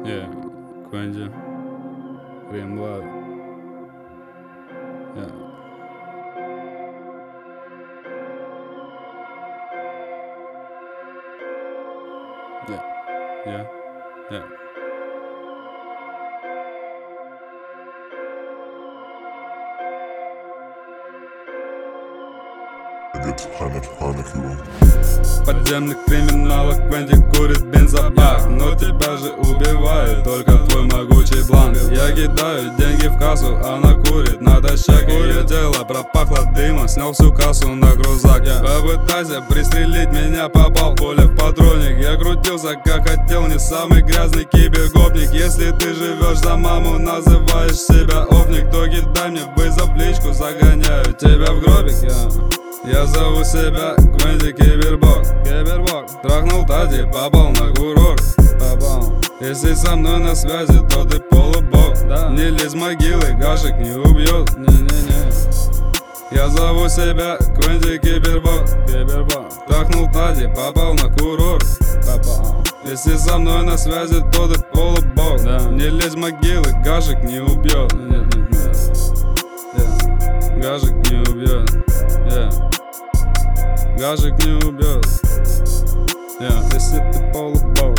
Yeah, Quentin, Rimlad. Yeah. Yeah. Подземных криминалов Квенти курит бензобак, но тебя же убивает только твой могучий бланк. Я кидаю деньги в кассу, она курит на тащаке. Ее тело пропахло дымом, снял всю кассу на грузак. Попытайся пристрелить меня, попал пуля в патроник. Я крутился как хотел, не самый грязный кибергопник. Если ты живешь за маму, называешь себя офник, то кидай мне вызов в личку, загоняю тебя в гробик. Я зову себя Квенти Кибербок. Трахнул Тади, попал на курорт. Если со мной на связи, то ты полубог. Не лезь в могилы, гашек не убьет. Я зову себя Квенти Кибербок. Трахнул Тади, попал на курорт. Если со мной на связи, то ты полубог. Не лезь в могилы, гашек не убьет. Гашек не убьет. Гашек не убьет. Если ты полубог,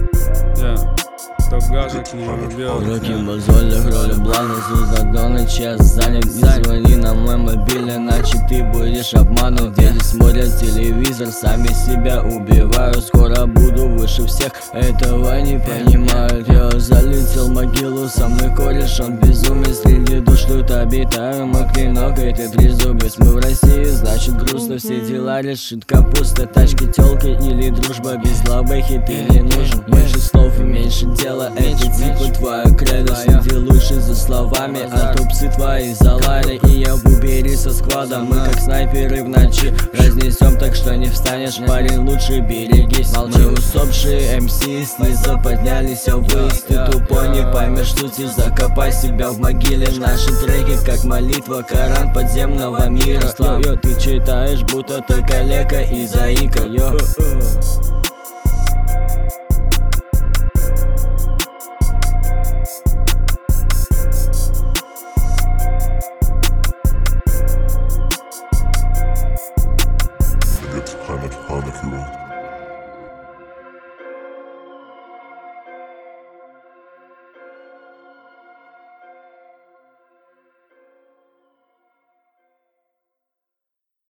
то гашек не убьет. Руки в мозолях, роли блага, Зузадона, час занят. Не звони на мой мобильный, иначе ты будешь обманут. Дети смотрят телевизор, сами себя убивают. Скоро буду выше всех, этого не понимают. Я залетел в могилу, со мной кореш, он безумец. Среди душ тут обитаю, мой клинок, и ты трезубец. Мы в России, значит грустно, все дела решит капуста. Тачки, тёлки или дружба, без лавбэхи ты не нужен. Меньше слов и меньше дела. Это типа твоя кредо, следи лучше за словами, а то псы твои залали. И я в убери со складом, мы как снайперы в ночи разнесем, так что не встанешь, парень, лучше берегись. Мы усопшие МС, снизу поднялись ввысь. Ты тупой, не поймешь сути, закопай себя в могиле. Наши треки как молитва, Коран подземного мира. Йо, ты читаешь, будто ты калека и заика, йо. Planet Hanaku.